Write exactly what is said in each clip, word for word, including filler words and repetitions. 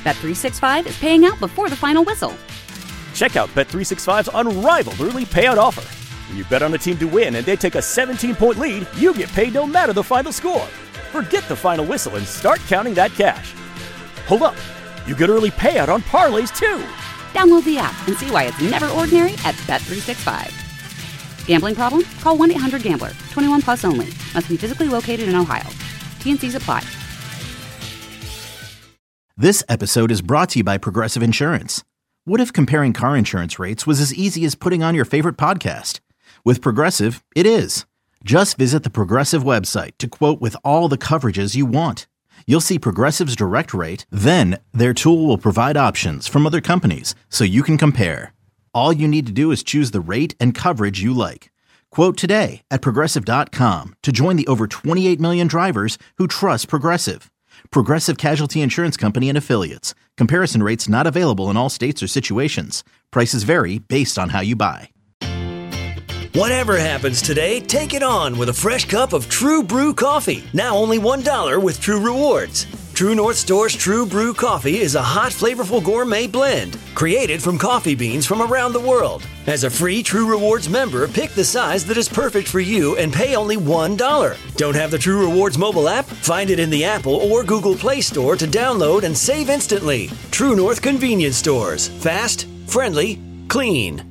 Bet three sixty-five is paying out before the final whistle. Check out Bet three sixty-five's unrivaled early payout offer. When you bet on a team to win and they take a seventeen-point lead, you get paid no matter the final score. Forget the final whistle and start counting that cash. Hold up. You get early payout on parlays, too. Download the app and see why it's never ordinary at Bet three sixty-five. Gambling problem? Call one eight hundred gambler. twenty-one plus only. Must be physically located in Ohio. T N Cs apply. This episode is brought to you by Progressive Insurance. What if comparing car insurance rates was as easy as putting on your favorite podcast? With Progressive, it is. Just visit the Progressive website to quote with all the coverages you want. You'll see Progressive's direct rate, then their tool will provide options from other companies so you can compare. All you need to do is choose the rate and coverage you like. Quote today at Progressive dot com to join the over twenty-eight million drivers who trust Progressive. Progressive Casualty Insurance Company and Affiliates. Comparison rates not available in all states or situations. Prices vary based on how you buy. Whatever happens today, take it on with a fresh cup of True Brew coffee. Now only one dollar with True Rewards. True North Store's True Brew coffee is a hot, flavorful gourmet blend created from coffee beans from around the world. As a free True Rewards member, pick the size that is perfect for you and pay only one dollar. Don't have the True Rewards mobile app? Find it in the Apple or Google Play Store to download and save instantly. True North Convenience Stores. Fast, friendly, clean.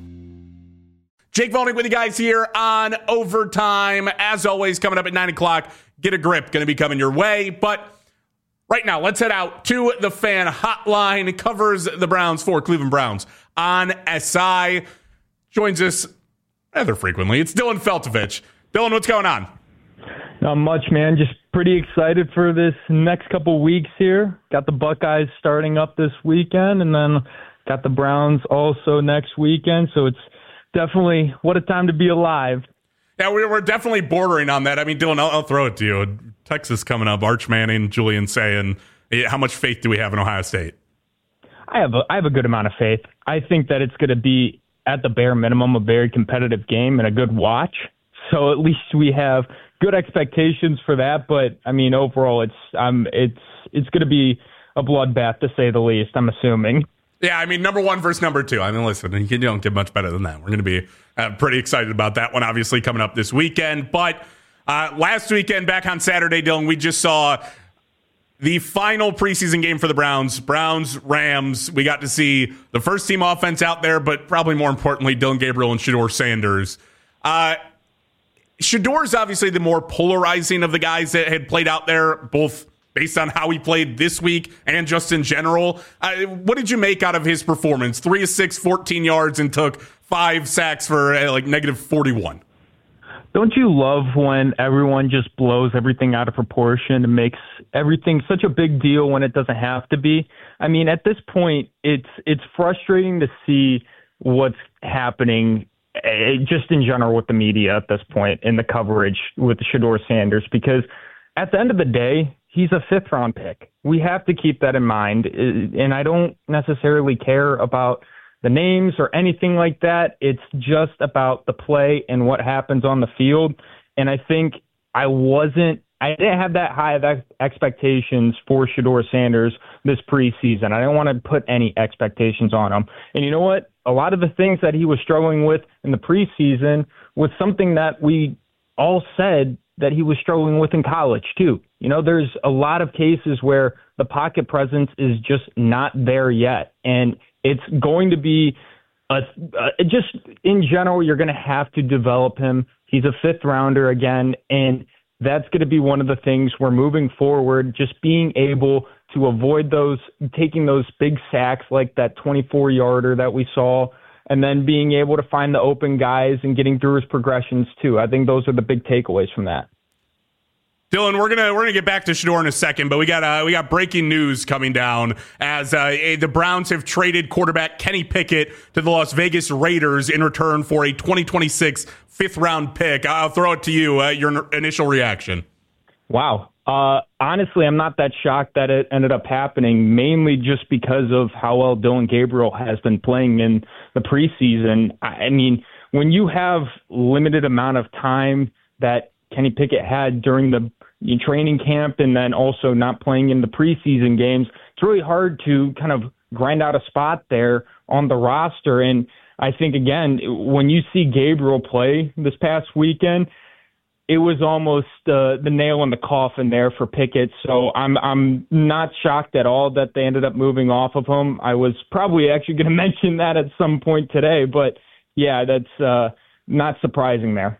Jake Volnick with you guys here on Overtime. As always, coming up at nine o'clock, Get a Grip, going to be coming your way. But right now, let's head out to the fan hotline. It covers the Browns for Cleveland Browns on S I. Joins us rather frequently. It's Dylan Feltovich. Dylan, what's going on? Not much, man. Just pretty excited for this next couple weeks here. Got the Buckeyes starting up this weekend, and then got the Browns also next weekend. So it's definitely what a time to be alive. Yeah, we're definitely bordering on that. I mean, Dylan, I'll, I'll throw it to you. Texas coming up, Arch Manning, Julian saying, how much faith do we have in Ohio State? I have a, I have a good amount of faith. I think that it's going to be, at the bare minimum, a very competitive game and a good watch. So at least we have good expectations for that. But, I mean, overall, it's um, it's it's going to be a bloodbath, to say the least, I'm assuming. Yeah, I mean, number one versus number two. I mean, listen, you don't get much better than that. We're going to be uh, pretty excited about that one, obviously, coming up this weekend. But uh, last weekend, back on Saturday, Dylan, we just saw the final preseason game for the Browns. Browns, Rams. We got to see the first team offense out there, but probably more importantly, Dillon Gabriel and Shedeur Sanders. Uh, Shedeur obviously the more polarizing of the guys that had played out there, both based on how he played this week and just in general. Uh, what did you make out of his performance? Three of six, fourteen yards, and took five sacks for uh, like negative forty-one. Don't you love when everyone just blows everything out of proportion and makes everything such a big deal when it doesn't have to be? I mean, at this point, it's it's frustrating to see what's happening uh, just in general with the media at this point in the coverage with Shedeur Sanders, because at the end of the day, he's a fifth-round pick. We have to keep that in mind, and I don't necessarily care about the names or anything like that. It's just about the play and what happens on the field, and I think I wasn't – I didn't have that high of ex- expectations for Shedeur Sanders this preseason. I didn't want to put any expectations on him. And you know what? A lot of the things that he was struggling with in the preseason was something that we all said that he was struggling with in college too. You know, there's a lot of cases where the pocket presence is just not there yet. And it's going to be a, a, just in general, you're going to have to develop him. He's a fifth rounder again. And that's going to be one of the things we're moving forward, just being able to avoid those, taking those big sacks like that twenty-four yarder that we saw, and then being able to find the open guys and getting through his progressions too. I think those are the big takeaways from that. Dylan, we're gonna we're gonna get back to Shedeur in a second, but we got uh, we got breaking news coming down as uh, the Browns have traded quarterback Kenny Pickett to the Las Vegas Raiders in return for a twenty twenty-six fifth round pick. I'll throw it to you. Uh, your initial reaction? Wow. Uh, honestly, I'm not that shocked that it ended up happening, mainly just because of how well Dillon Gabriel has been playing in the preseason. I mean, when you have limited amount of time that Kenny Pickett had during the in training camp and then also not playing in the preseason games, it's really hard to kind of grind out a spot there on the roster. And I think, again, when you see Gabriel play this past weekend, it was almost uh, the nail in the coffin there for Pickett. So I'm I'm not shocked at all that they ended up moving off of him. I was probably actually going to mention that at some point today, but yeah, that's uh, not surprising there.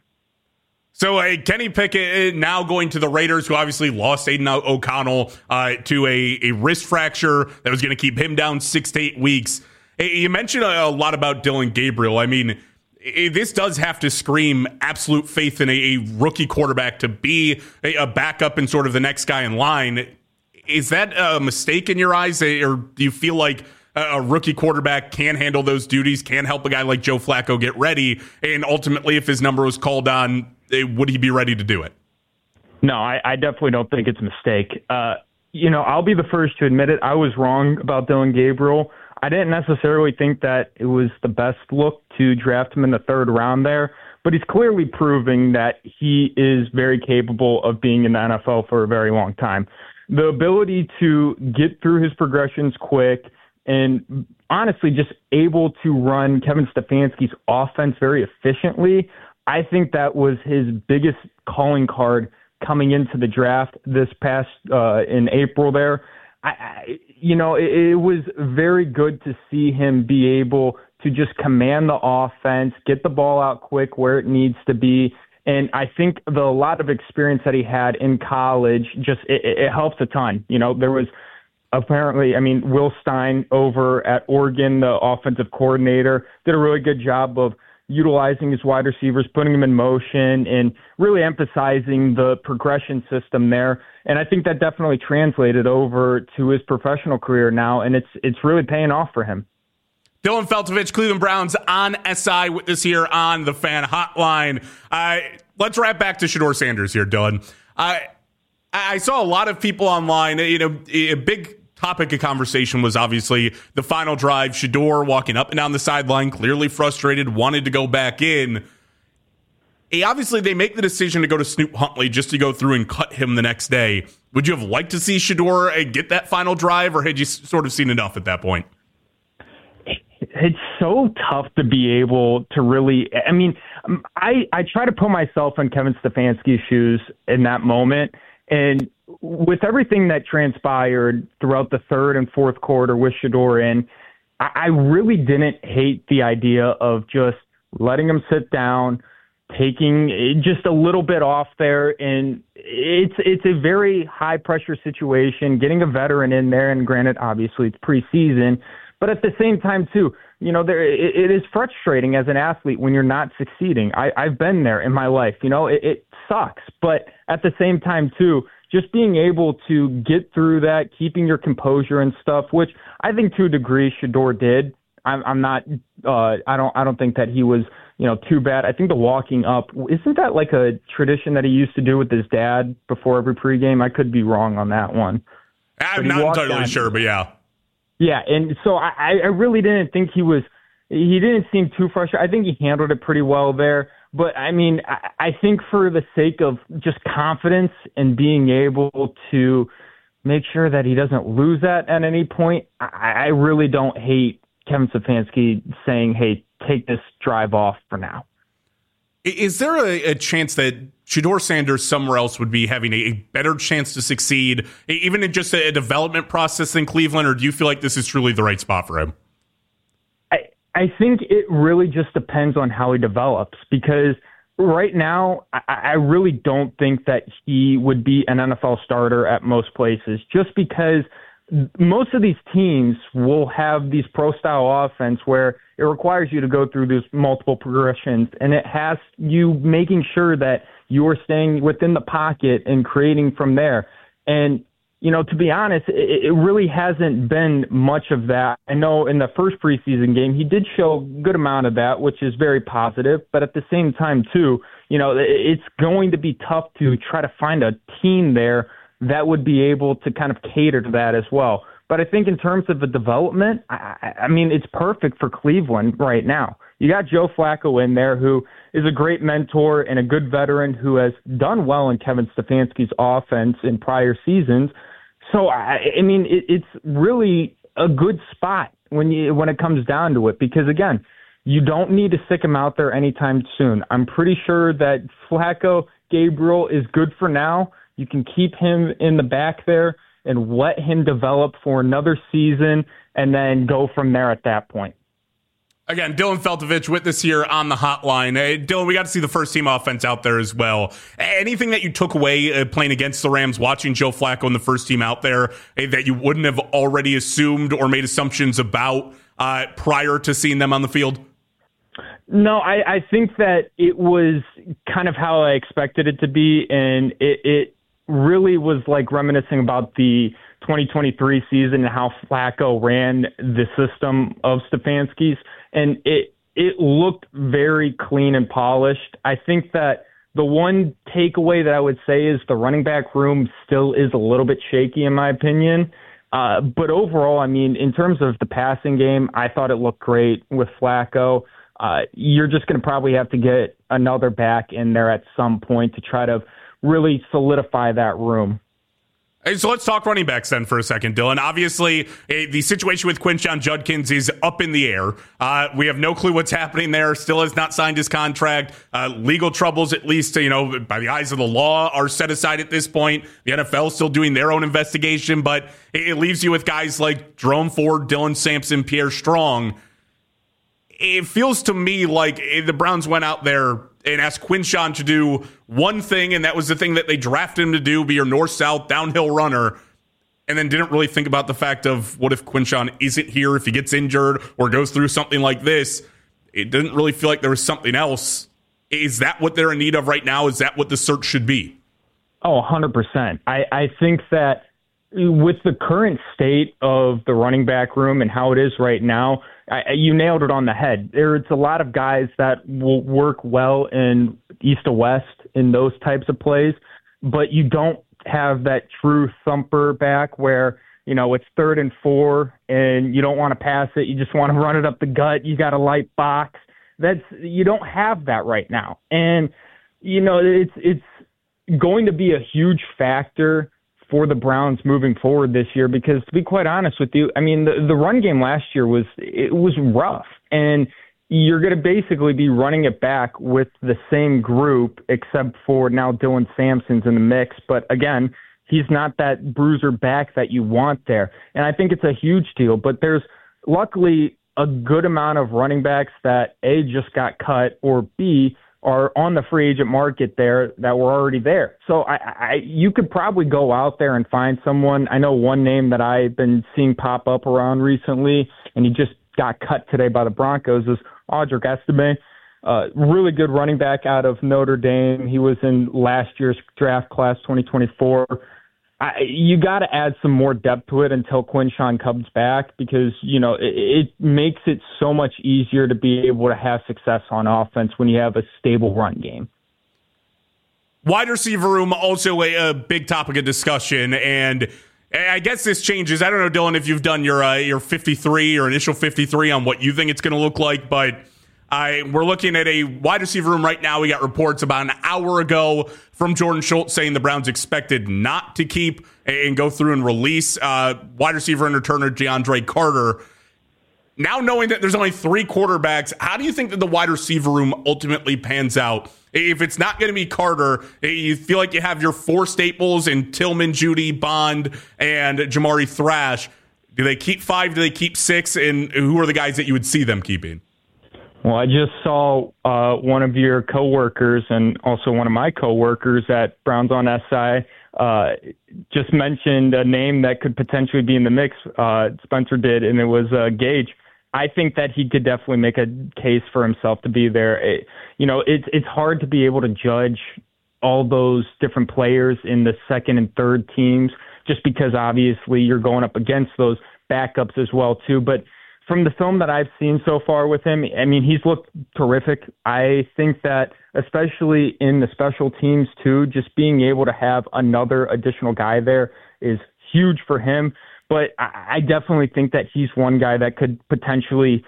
So uh, Kenny Pickett now going to the Raiders, who obviously lost Aiden O'Connell uh, to a, a wrist fracture that was going to keep him down six to eight weeks. You mentioned a, a lot about Dillon Gabriel. I mean, it, this does have to scream absolute faith in a, a rookie quarterback to be a, a backup and sort of the next guy in line. Is that a mistake in your eyes, or do you feel like a rookie quarterback can handle those duties, can help a guy like Joe Flacco get ready, and ultimately, if his number was called on, would he be ready to do it? No, I, I definitely don't think it's a mistake. Uh, you know, I'll be the first to admit it. I was wrong about Dillon Gabriel. I didn't necessarily think that it was the best look to draft him in the third round there, but he's clearly proving that he is very capable of being in the N F L for a very long time. The ability to get through his progressions quick and honestly just able to run Kevin Stefanski's offense very efficiently, I think that was his biggest calling card coming into the draft this past uh, in April there. I, I, you know, it, it was very good to see him be able to just command the offense, get the ball out quick where it needs to be. And I think the a lot of experience that he had in college just it, it helps a ton. You know, there was apparently, I mean, Will Stein over at Oregon, the offensive coordinator, did a really good job of utilizing his wide receivers, putting them in motion, and really emphasizing the progression system there. And I think that definitely translated over to his professional career now, and it's it's really paying off for him. Dylan Feltovich, Cleveland Browns on S I with us here on the Fan Hotline. Uh, let's wrap back to Shedeur Sanders here, Dylan. Uh, I saw a lot of people online, you know, a big topic of conversation was obviously the final drive. Shedeur walking up and down the sideline, clearly frustrated, wanted to go back in. Hey, obviously, they make the decision to go to Snoop Huntley just to go through and cut him the next day. Would you have liked to see Shedeur get that final drive, or had you sort of seen enough at that point? It's so tough to be able to really, I mean, I, I try to put myself in Kevin Stefanski's shoes in that moment. And with everything that transpired throughout the third and fourth quarter with Shedeur in, I, I really didn't hate the idea of just letting him sit down, taking just a little bit off there. And it's it's a very high pressure situation, getting a veteran in there. And granted, obviously it's preseason, but at the same time too, you know, there it, it is frustrating as an athlete when you're not succeeding. I, I've been there in my life, you know, it, it sucks. But at the same time too, just being able to get through that, keeping your composure and stuff, which I think to a degree Shedeur did. I'm, I'm not, uh, I don't, I don't think that he was, you know, too bad. I think the walking up, isn't that like a tradition that he used to do with his dad before every pregame? I could be wrong on that one. I'm not entirely down, sure, but yeah. Yeah, and so I, I really didn't think he was, he didn't seem too frustrated. I think he handled it pretty well there. But, I mean, I, I think for the sake of just confidence and being able to make sure that he doesn't lose that at any point, I, I really don't hate Kevin Stefanski saying, hey, take this drive off for now. Is there a, a chance that Shedeur Sanders somewhere else would be having a, a better chance to succeed, even in just a, a development process in Cleveland, or do you feel like this is truly the right spot for him? I, I think it really just depends on how he develops, because right now I, I really don't think that he would be an N F L starter at most places, just because most of these teams will have these pro-style offense where it requires you to go through these multiple progressions, and it has you making sure that you are staying within the pocket and creating from there. And, you know, to be honest, it, it really hasn't been much of that. I know in the first preseason game, he did show a good amount of that, which is very positive. But at the same time, too, you know, it's going to be tough to try to find a team there that would be able to kind of cater to that as well. But I think in terms of the development, I, I mean, it's perfect for Cleveland right now. you got Joe Flacco in there, who is a great mentor and a good veteran who has done well in Kevin Stefanski's offense in prior seasons. So, I, I mean, it, it's really a good spot when you when it comes down to it, because, again, you don't need to stick him out there anytime soon. I'm pretty sure that Flacco, Gabriel is good for now. You can keep him in the back there and let him develop for another season and then go from there at that point. Again, Dylan Feltovich with us here on the hotline. Hey, Dylan, we got to see the first team offense out there as well. Anything that you took away uh, playing against the Rams, watching Joe Flacco and the first team out there uh, that you wouldn't have already assumed or made assumptions about uh, prior to seeing them on the field? No, I, I think that it was kind of how I expected it to be, and it, it really was like reminiscing about the twenty twenty-three season and how Flacco ran the system of Stefanski's. And it it looked very clean and polished. I think that the one takeaway that I would say is the running back room still is a little bit shaky, in my opinion. Uh, but overall, I mean, in terms of the passing game, I thought it looked great with Flacco. Uh, you're just going to probably have to get another back in there at some point to try to really solidify that room. Hey, so let's talk running backs then for a second, Dylan. Obviously, eh, the situation with Quinshon Judkins is up in the air. Uh, we have no clue what's happening there. Still has not signed his contract. Uh, legal troubles, at least, you know, by the eyes of the law, are set aside at this point. The N F L is still doing their own investigation, but it, it leaves you with guys like Jerome Ford, Dylan Sampson, Pierre Strong. It feels to me like the Browns went out there and asked Quinshon to do one thing, and that was the thing that they drafted him to do, be your north-south downhill runner, and then didn't really think about the fact of what if Quinshon isn't here, if he gets injured or goes through something like this. It didn't really feel like there was something else. Is that what they're in need of right now? Is that what the search should be? Oh, one hundred percent. I, I think that with the current state of the running back room and how it is right now, I, you nailed it on the head. There's a lot of guys that will work well in east to west in those types of plays, but you don't have that true thumper back where, you know, it's third and four and you don't want to pass it. You just want to run it up the gut. You got a light box. That's, you don't have that right now. And, you know, it's, it's going to be a huge factor for the Browns moving forward this year, because to be quite honest with you, I mean, the, the run game last year was, it was rough, and you're going to basically be running it back with the same group, except for now Dylan Sampson's in the mix. But again, he's not that bruiser back that you want there. And I think it's a huge deal, but there's luckily a good amount of running backs that A, just got cut, or B, are on the free agent market there that were already there. So I, I, you could probably go out there and find someone. I know one name that I've been seeing pop up around recently, and he just got cut today by the Broncos, is Audric Estime. Uh, really good running back out of Notre Dame. He was in last year's draft class, twenty twenty-four. I, you got to add some more depth to it until Quinshon comes back, because, you know, it, it makes it so much easier to be able to have success on offense when you have a stable run game. Wide receiver room, also a, a big topic of discussion, and I guess this changes. I don't know, Dylan, if you've done your uh, your fifty-three or initial fifty-three on what you think it's going to look like, but I, we're looking at a wide receiver room right now. We got reports about an hour ago from Jordan Schultz saying the Browns expected not to keep and go through and release uh, wide receiver and returner DeAndre Carter. Now knowing that there's only three quarterbacks, how do you think that the wide receiver room ultimately pans out? If it's not going to be Carter, you feel like you have your four staples in Tillman, Judy, Bond, and Jamari Thrash. Do they keep five? Do they keep six? And who are the guys that you would see them keeping? Well, I just saw uh, one of your coworkers and also one of my coworkers at Browns on S I uh, just mentioned a name that could potentially be in the mix. Uh, Spencer did, and it was uh, Gage. I think that he could definitely make a case for himself to be there. It, you know, it's it's hard to be able to judge all those different players in the second and third teams, just because obviously you're going up against those backups as well too. But from the film that I've seen so far with him, I mean, he's looked terrific. I think that especially in the special teams too, just being able to have another additional guy there is huge for him. But I definitely think that he's one guy that could potentially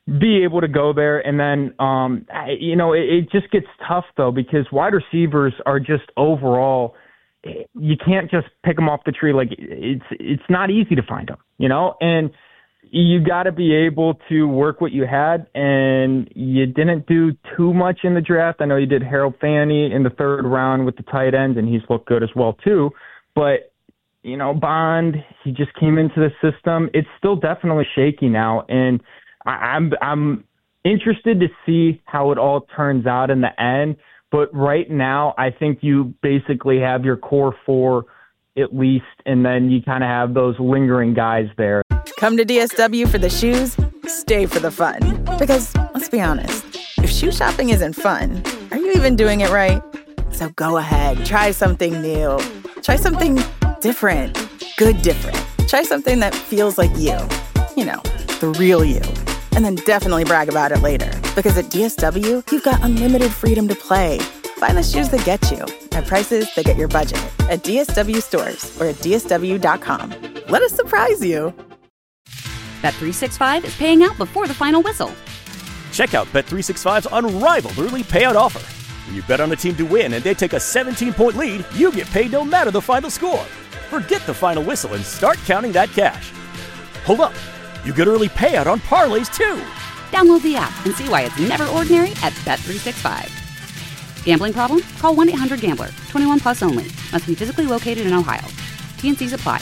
be able to go there. And then, um, you know, it, it just gets tough, though, because wide receivers are just overall, you can't just pick them off the tree. Like, it's it's not easy to find them, you know, and you got to be able to work what you had, and you didn't do too much in the draft. I know you did Harold Fanny in the third round with the tight ends, and he's looked good as well, too. But, you know, Bond, he just came into the system. It's still definitely shaky now, and I'm I'm interested to see how it all turns out in the end. But right now, I think you basically have your core four at least, and then you kind of have those lingering guys there. Come to D S W for the shoes, stay for the fun. Because, let's be honest, if shoe shopping isn't fun, are you even doing it right? So go ahead, try something new. Try something different. Good different. Try something that feels like you. You know, the real you. And then definitely brag about it later. Because at D S W, you've got unlimited freedom to play. Find the shoes that get you at prices that get your budget at D S W stores or at D S W dot com. Let us surprise you. Bet three sixty-five is paying out before the final whistle. Check out Bet three sixty-five's unrivaled early payout offer. When you bet on a team to win and they take a seventeen-point lead, you get paid no matter the final score. Forget the final whistle and start counting that cash. Hold up. You get early payout on parlays, too. Download the app and see why it's never ordinary at Bet three sixty-five. Gambling problem? Call one eight hundred gambler. twenty-one plus only. Must be physically located in Ohio. T N Cs apply.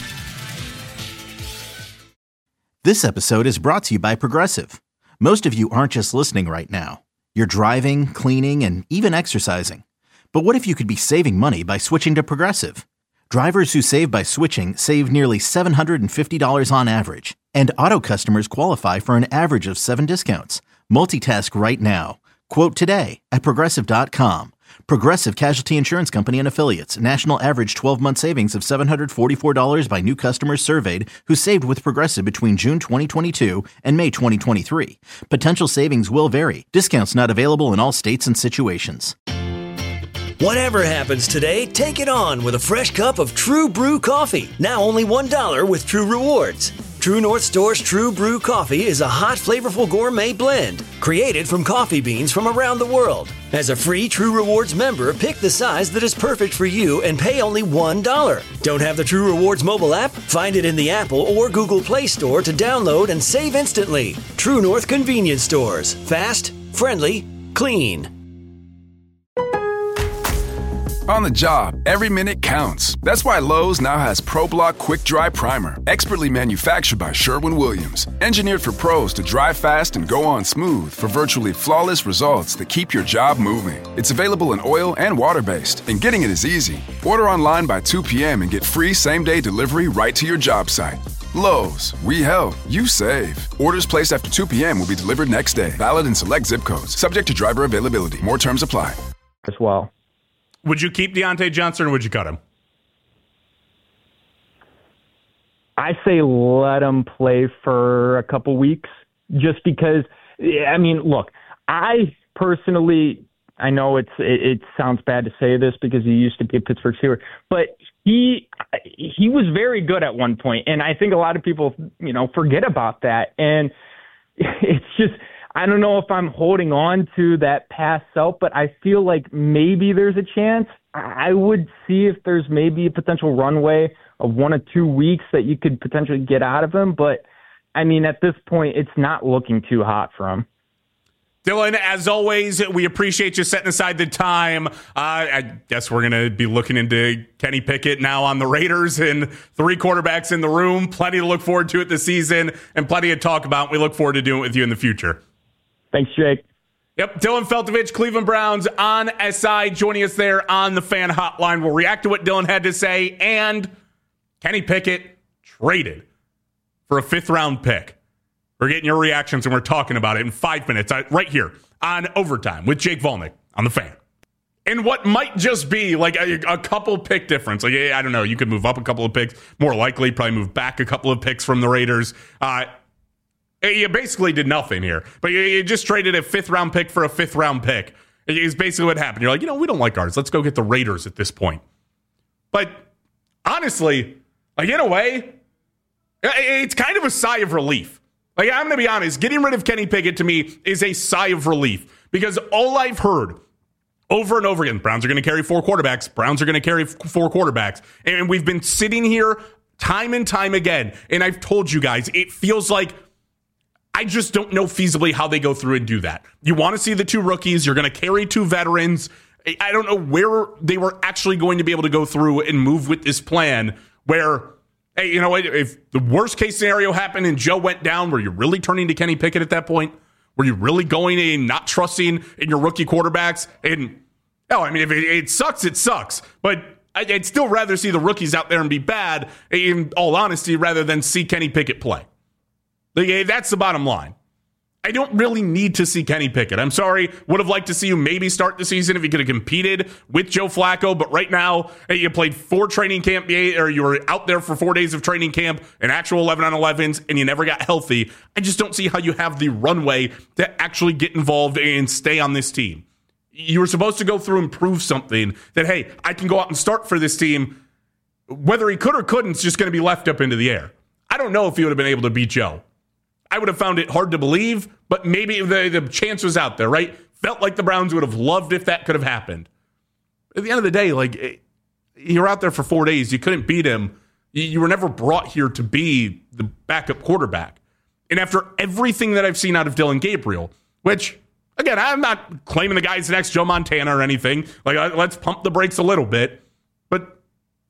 This episode is brought to you by Progressive. Most of you aren't just listening right now. You're driving, cleaning, and even exercising. But what if you could be saving money by switching to Progressive? Drivers who save by switching save nearly seven hundred fifty dollars on average. And auto customers qualify for an average of seven discounts. Multitask right now. Quote today at Progressive dot com. Progressive Casualty Insurance Company and Affiliates. National average twelve-month savings of seven hundred forty-four dollars by new customers surveyed who saved with Progressive between June twenty twenty-two and May twenty twenty-three. Potential savings will vary. Discounts not available in all states and situations. Whatever happens today, take it on with a fresh cup of True Brew coffee. Now only one dollar with True Rewards. True North Store's True Brew coffee is a hot, flavorful gourmet blend created from coffee beans from around the world. As a free True Rewards member, pick the size that is perfect for you and pay only one dollar. Don't have the True Rewards mobile app? Find it in the Apple or Google Play Store to download and save instantly. True North Convenience Stores. Fast, friendly, clean. On the job, every minute counts. That's why Lowe's now has ProBlock Quick Dry Primer, expertly manufactured by Sherwin-Williams. Engineered for pros to dry fast and go on smooth for virtually flawless results that keep your job moving. It's available in oil and water-based, and getting it is easy. Order online by two p.m. and get free same-day delivery right to your job site. Lowe's, we help, you save. Orders placed after two p.m. will be delivered next day. Valid in select zip codes. Subject to driver availability. More terms apply. As well. Would you keep Deontay Johnson or would you cut him? I say let him play for a couple weeks just because, I mean, look, I personally, I know it's it, it sounds bad to say this because he used to be a Pittsburgh Steeler, but he he was very good at one point, and I think a lot of people, you know, forget about that. And it's just, I don't know if I'm holding on to that past self, but I feel like maybe there's a chance. I would see if there's maybe a potential runway of one or two weeks that you could potentially get out of him. But, I mean, at this point, it's not looking too hot for him. Dylan, as always, we appreciate you setting aside the time. Uh, I guess we're going to be looking into Kenny Pickett now on the Raiders and three quarterbacks in the room. Plenty to look forward to it this season and plenty to talk about. We look forward to doing it with you in the future. Thanks, Jake. Yep, Dylan Feltovich, Cleveland Browns on S I, joining us there on the Fan Hotline. We'll react to what Dylan had to say, and Kenny Pickett traded for a fifth-round pick. We're getting your reactions, and we're talking about it in five minutes right here on Overtime with Jake Volnick on the Fan. And what might just be like a, a couple pick difference. Like, I don't know, you could move up a couple of picks. More likely, probably move back a couple of picks from the Raiders. Uh You basically did nothing here, but you just traded a fifth-round pick for a fifth-round pick. It's basically what happened. You're like, you know, we don't like ours. Let's go get the Raiders at this point. But honestly, like in a way, it's kind of a sigh of relief. Like, I'm going to be honest, getting rid of Kenny Pickett to me is a sigh of relief because all I've heard over and over again, Browns are going to carry four quarterbacks. Browns are going to carry f- four quarterbacks. And we've been sitting here time and time again. And I've told you guys, it feels like I just don't know feasibly how they go through and do that. You want to see the two rookies. You're going to carry two veterans. I don't know where they were actually going to be able to go through and move with this plan where, hey, you know what? If the worst case scenario happened and Joe went down, were you really turning to Kenny Pickett at that point? Were you really going in, not trusting in your rookie quarterbacks? And, oh, I mean, if it, it sucks, it sucks. But I'd still rather see the rookies out there and be bad, in all honesty, rather than see Kenny Pickett play. Like, that's the bottom line. I don't really need to see Kenny Pickett. I'm sorry. Would have liked to see you maybe start the season if you could have competed with Joe Flacco. But right now, you played four training camp, or you were out there for four days of training camp, an actual eleven on elevens, and you never got healthy. I just don't see how you have the runway to actually get involved and stay on this team. You were supposed to go through and prove something that, hey, I can go out and start for this team. Whether he could or couldn't is just going to be left up into the air. I don't know if he would have been able to beat Joe. I would have found it hard to believe, but maybe the, the chance was out there, right? Felt like the Browns would have loved if that could have happened. At the end of the day, like, you're out there for four days. You couldn't beat him. You were never brought here to be the backup quarterback. And after everything that I've seen out of Dillon Gabriel, which, again, I'm not claiming the guy's the next Joe Montana or anything. Like, let's pump the brakes a little bit. But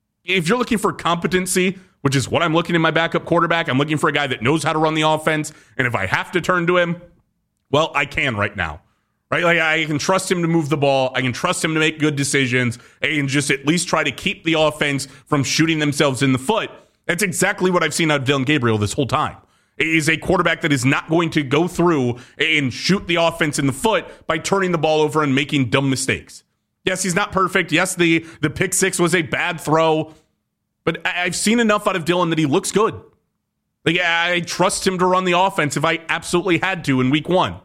if you're looking for competency, which is what I'm looking in my backup quarterback, I'm looking for a guy that knows how to run the offense. And if I have to turn to him, well, I can right now. Right? Like, I can trust him to move the ball. I can trust him to make good decisions and just at least try to keep the offense from shooting themselves in the foot. That's exactly what I've seen out of Dillon Gabriel this whole time. Is a quarterback that is not going to go through and shoot the offense in the foot by turning the ball over and making dumb mistakes. Yes, he's not perfect. Yes, the, the pick six was a bad throw. But I've seen enough out of Dillon that he looks good. Like, I trust him to run the offense if I absolutely had to in week one.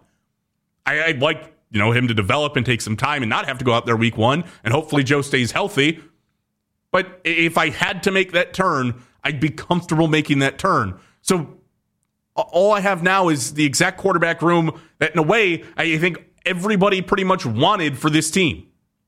I, I'd like, you know, him to develop and take some time and not have to go out there week one. And hopefully Joe stays healthy. But if I had to make that turn, I'd be comfortable making that turn. So all I have now is the exact quarterback room that, in a way, I think everybody pretty much wanted for this team.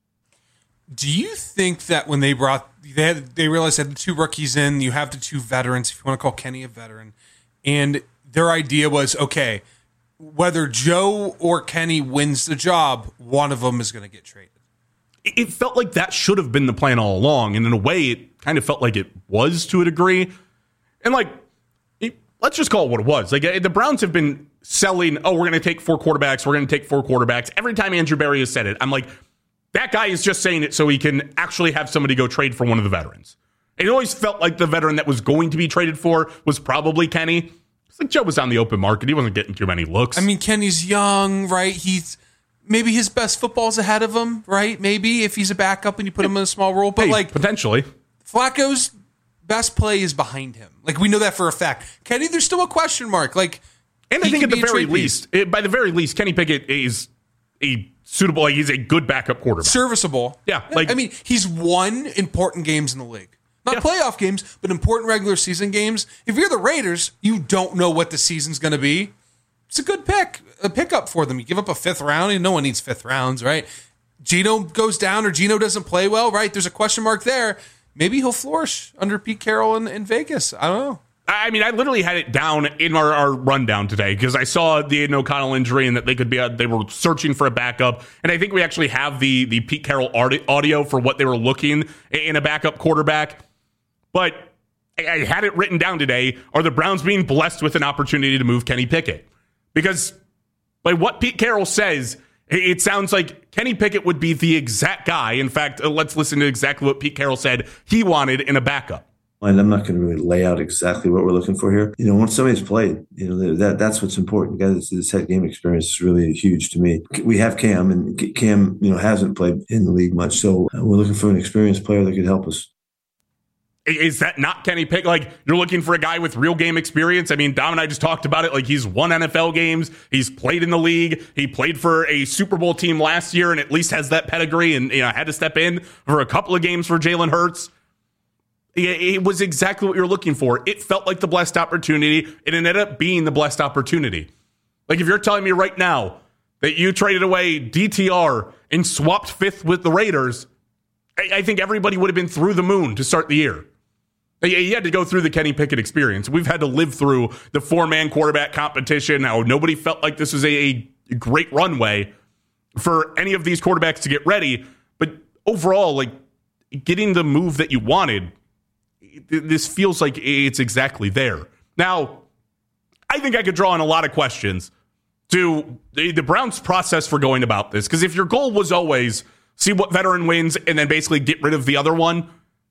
Do you think that when they brought, they had, they realized that the two rookies in, you have the two veterans, if you want to call Kenny a veteran, and their idea was, okay, whether Joe or Kenny wins the job, one of them is going to get traded? It felt like that should have been the plan all along, and in a way, it kind of felt like it was to a degree. And like, it, let's just call it what it was. Like, the Browns have been selling, oh, we're going to take four quarterbacks, we're going to take four quarterbacks. Every time Andrew Berry has said it, I'm like, that guy is just saying it so he can actually have somebody go trade for one of the veterans. It always felt like the veteran that was going to be traded for was probably Kenny. It's like Joe was on the open market. He wasn't getting too many looks. I mean, Kenny's young, right? He's maybe his best football's ahead of him, right? Maybe if he's a backup and you put him in a small role. But hey, like potentially, Flacco's best play is behind him. Like, we know that for a fact. Kenny, there's still a question mark. Like, and I think at the very least, it, by the very least, Kenny Pickett is a suitable, like, he's a good backup quarterback. Serviceable. Yeah. Like, I mean, he's won important games in the league. Not yeah. playoff games, but important regular season games. If you're the Raiders, you don't know what the season's going to be. It's a good pick, a pickup for them. You give up a fifth round, and no one needs fifth rounds, right? Geno goes down or Geno doesn't play well, right? There's a question mark there. Maybe he'll flourish under Pete Carroll in, in Vegas. I don't know. I mean, I literally had it down in our, our rundown today because I saw the Aiden O'Connell injury and that they could be, they were searching for a backup. And I think we actually have the, the Pete Carroll audio for what they were looking in a backup quarterback. But I had it written down today. Are the Browns being blessed with an opportunity to move Kenny Pickett? Because by what Pete Carroll says, it sounds like Kenny Pickett would be the exact guy. In fact, let's listen to exactly what Pete Carroll said he wanted in a backup. And I'm not going to really lay out exactly what we're looking for here. You know, once somebody's played, you know, that that's what's important. Guys, this head game experience is really huge to me. We have Cam, and Cam, you know, hasn't played in the league much, so we're looking for an experienced player that could help us. Is that not Kenny Pickett? Like, you're looking for a guy with real game experience? I mean, Dom and I just talked about it. Like, he's won N F L games. He's played in the league. He played for a Super Bowl team last year and at least has that pedigree and, you know, had to step in for a couple of games for Jalen Hurts. It was exactly what you're looking for. It felt like the blessed opportunity, and it ended up being the blessed opportunity. Like, if you're telling me right now that you traded away D T R and swapped fifth with the Raiders, I, I think everybody would have been through the moon to start the year. You had to go through the Kenny Pickett experience. We've had to live through the four-man quarterback competition. Now, nobody felt like this was a, a great runway for any of these quarterbacks to get ready. But overall, like, getting the move that you wanted, this feels like it's exactly there. Now, I think I could draw on a lot of questions to the, the Browns' process for going about this. Because if your goal was always see what veteran wins and then basically get rid of the other one,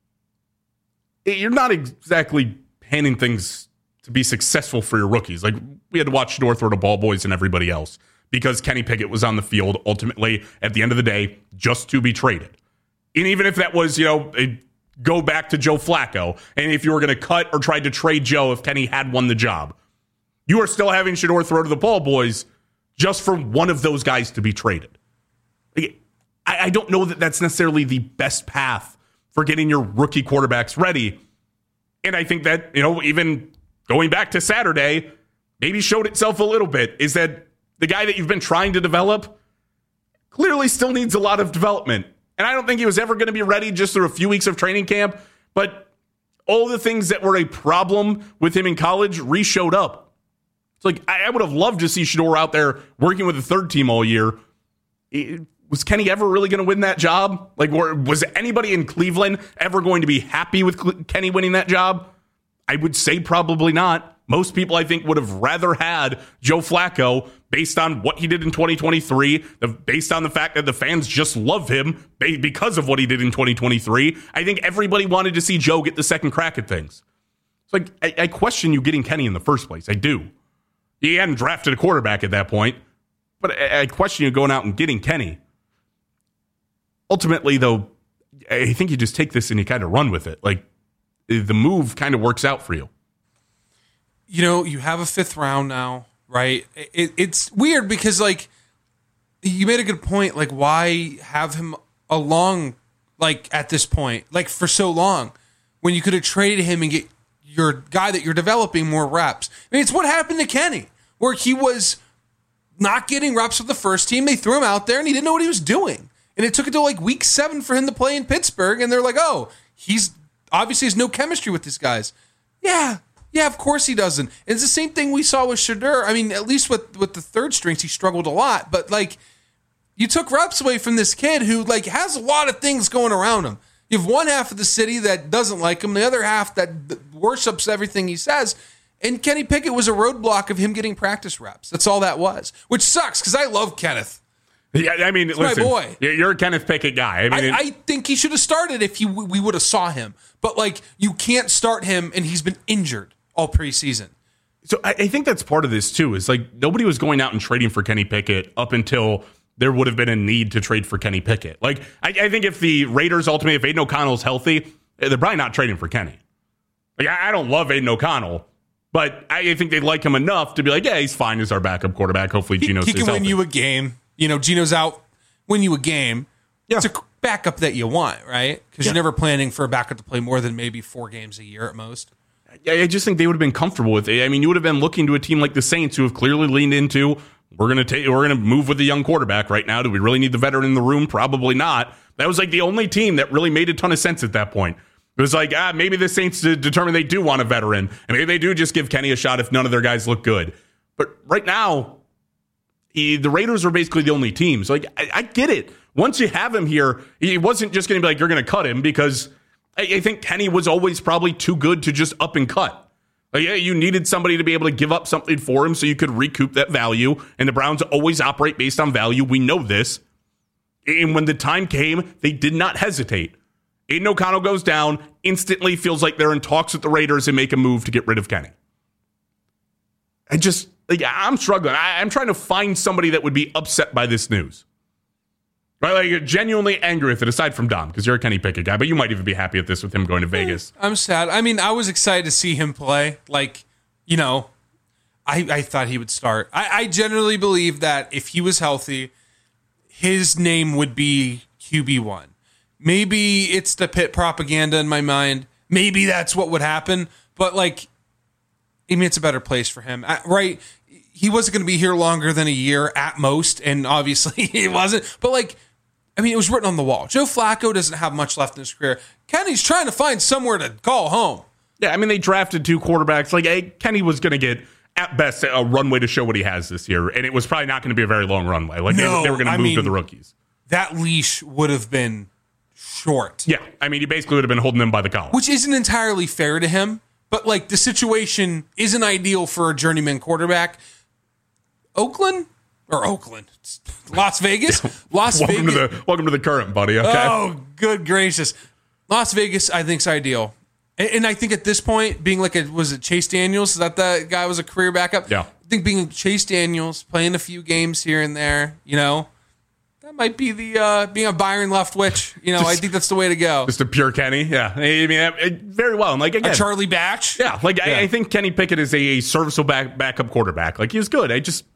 you're not exactly handing things to be successful for your rookies. Like, we had to watch Shedeur throw to ball boys and everybody else because Kenny Pickett was on the field ultimately at the end of the day just to be traded. And even if that was, you know, a, go back to Joe Flacco, and if you were going to cut or try to trade Joe if Kenny had won the job, you are still having Shedeur throw to the ball boys just for one of those guys to be traded. Like, I, I don't know that that's necessarily the best path for getting your rookie quarterbacks ready. And I think that, you know, even going back to Saturday, maybe showed itself a little bit, is that the guy that you've been trying to develop clearly still needs a lot of development. And I don't think he was ever going to be ready just through a few weeks of training camp. But all the things that were a problem with him in college re-showed up. It's like, I would have loved to see Shedeur out there working with the third team all year. It, was Kenny ever really going to win that job? Like, was anybody in Cleveland ever going to be happy with Kenny winning that job? I would say probably not. Most people, I think, would have rather had Joe Flacco based on what he did in twenty twenty-three, based on the fact that the fans just love him because of what he did in twenty twenty-three. I think everybody wanted to see Joe get the second crack at things. It's like, I, I question you getting Kenny in the first place. I do. He hadn't drafted a quarterback at that point, but I, I question you going out and getting Kenny. Ultimately, though, I think you just take this and you kind of run with it. Like, the move kind of works out for you. You know, you have a fifth round now, right? It, it's weird because, like, you made a good point. Like, why have him along, like, at this point, like, for so long, when you could have traded him and get your guy that you're developing more reps? I mean, it's what happened to Kenny, where he was not getting reps with the first team. They threw him out there, and he didn't know what he was doing. And it took until, like, week seven for him to play in Pittsburgh, and they're like, oh, he's obviously has no chemistry with these guys. Yeah. Yeah, of course he doesn't. And it's the same thing we saw with Shedeur. I mean, at least with, with the third strings, he struggled a lot. But, like, you took reps away from this kid who, like, has a lot of things going around him. You have one half of the city that doesn't like him, the other half that worships everything he says. And Kenny Pickett was a roadblock of him getting practice reps. That's all that was, which sucks because I love Kenneth. Yeah, I mean, He's listen, my boy. You're a Kenneth Pickett guy. I mean, I, it, I think he should have started if he, we would have saw him. But, like, you can't start him, and he's been injured all preseason. So I, I think that's part of this, too, is, like, nobody was going out and trading for Kenny Pickett up until there would have been a need to trade for Kenny Pickett. Like, I, I think if the Raiders ultimately, if Aiden O'Connell's healthy, they're probably not trading for Kenny. Like, I, I don't love Aiden O'Connell, but I, I think they like him enough to be like, yeah, he's fine as our backup quarterback. Hopefully Geno He, he stays can win healthy. you a game. You know, Geno's out, win you a game. Yeah. It's a backup that you want, right? Because Yeah. you're never planning for a backup to play more than maybe four games a year at most. I just think they would have been comfortable with it. I mean, you would have been looking to a team like the Saints who have clearly leaned into, we're going to take, we're going to move with the young quarterback right now. Do we really need the veteran in the room? Probably not. That was like the only team that really made a ton of sense at that point. It was like, ah, maybe the Saints determine they do want a veteran, and maybe they do just give Kenny a shot if none of their guys look good. But right now, he, the Raiders are basically the only team. So like, I, I get it. Once you have him here, he wasn't just going to be like, you're going to cut him, because I, I think Kenny was always probably too good to just up and cut. Like, yeah, you needed somebody to be able to give up something for him so you could recoup that value. And the Browns always operate based on value. We know this. And when the time came, they did not hesitate. Aiden O'Connell goes down, instantly feels like they're in talks with the Raiders and make a move to get rid of Kenny. I just, like, I'm struggling. I, I'm trying to find somebody that would be upset by this news. Right? Like, you're genuinely angry with it, aside from Dom, because you're a Kenny Pickett guy, but you might even be happy with this with him going to Vegas. I'm sad. I mean, I was excited to see him play. Like, you know, I, I thought he would start. I, I generally believe that if he was healthy, his name would be Q B one. Maybe it's the Pitt propaganda in my mind. maybe that's what would happen. But like, I mean, it's a better place for him, uh, right? He wasn't going to be here longer than a year at most, and obviously he wasn't. But like, I mean, it was written on the wall. Joe Flacco doesn't have much left in his career. Kenny's trying to find somewhere to call home. Yeah, I mean, they drafted two quarterbacks. Like, hey, Kenny was going to get, at best, a runway to show what he has this year, and it was probably not going to be a very long runway. Like, no, they, they were going to move mean, to the rookies. That leash would have been short. Yeah, I mean, he basically would have been holding them by the collar. Which isn't entirely fair to him, but, like, the situation isn't ideal for a journeyman quarterback. Oakland? Or Oakland? Las Vegas? Las welcome Vegas. To the, welcome to the current, buddy, okay? Oh, good gracious. Las Vegas, I think, is ideal. And, and I think at this point, being like a, was it Chase Daniels? Is that the guy who was a career backup? Yeah. I think being Chase Daniels, playing a few games here and there, you know, that might be the, uh, being a Byron Leftwich. You know, just, I think that's the way to go. Just a pure Kenny. Yeah. I mean, it, very well. And like, again, a Charlie Batch. Yeah. Like, yeah. I, I think Kenny Pickett is a, a serviceable back, backup quarterback. Like, he's good. I just,